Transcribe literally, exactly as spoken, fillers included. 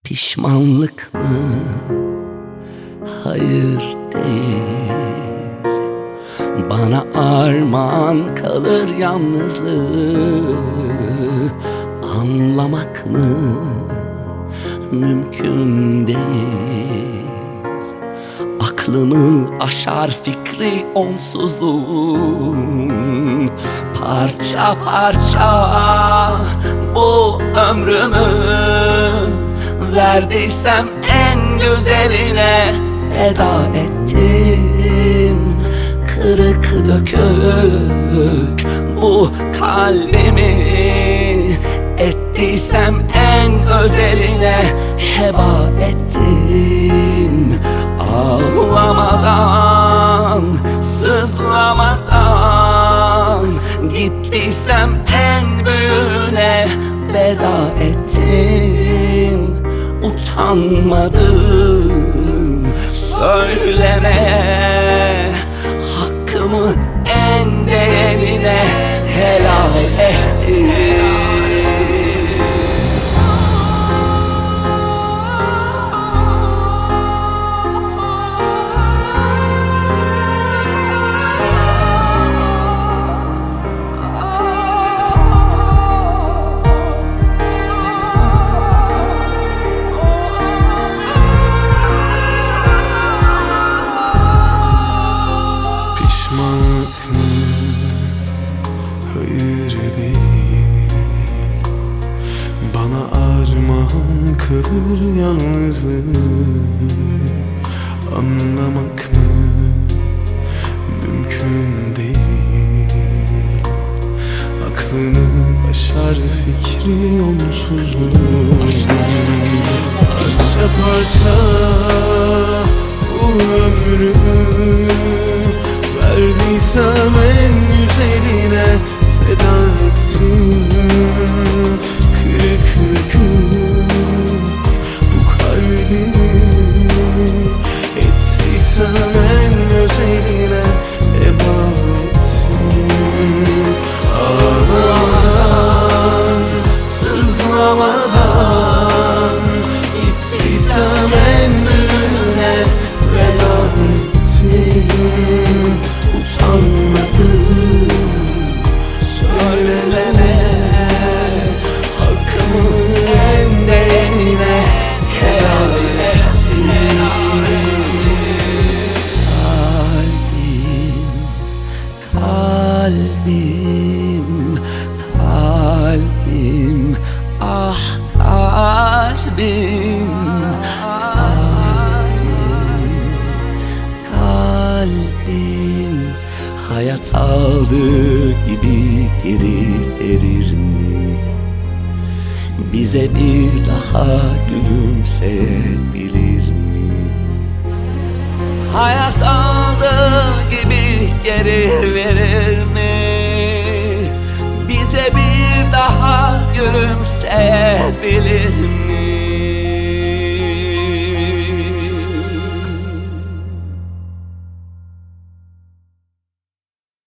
Pişmanlık mı? Hayır değil. Bana armağan kalır yalnızlığı. Anlamak mı? Mümkün değil. Aklımı aşar fikri onsuzluğun. Parça parça bu ömrümü verdiysem en güzeline feda ettim. Kırık dökük bu kalbimi ettiysem en özeline heba ettim. Ağlamadan, sızlamadan gittiysem en büyüğüne veda ettim. Utanmadım söylemeye, hakkımı en değerine helal ettim. Hayır değil. Bana armağan kalır yalnızlığı. Anlamak mı? Mümkün değil. Aklımı aşar fikri onsuzluğu. Parça parça bu ömrümü verdiysem en güzeline feda ettim. Kırık dökük bu kalbimi ettiysem en özeline heba ettim. Ağlamadan, sızlamadan gittiysem en büyüğüne veda ettim. Utanmadım söyleme, hakkımı en değerine helal etsin. Kalbim, kalbim, kalbim, ah kalbim, kalbim, kalbim. Hayat aldığı gibi geri verir mi? Bize bir daha gülümseyebilir mi? Hayat aldığı gibi geri verir mi? Bize bir daha gülümseyebilir mi?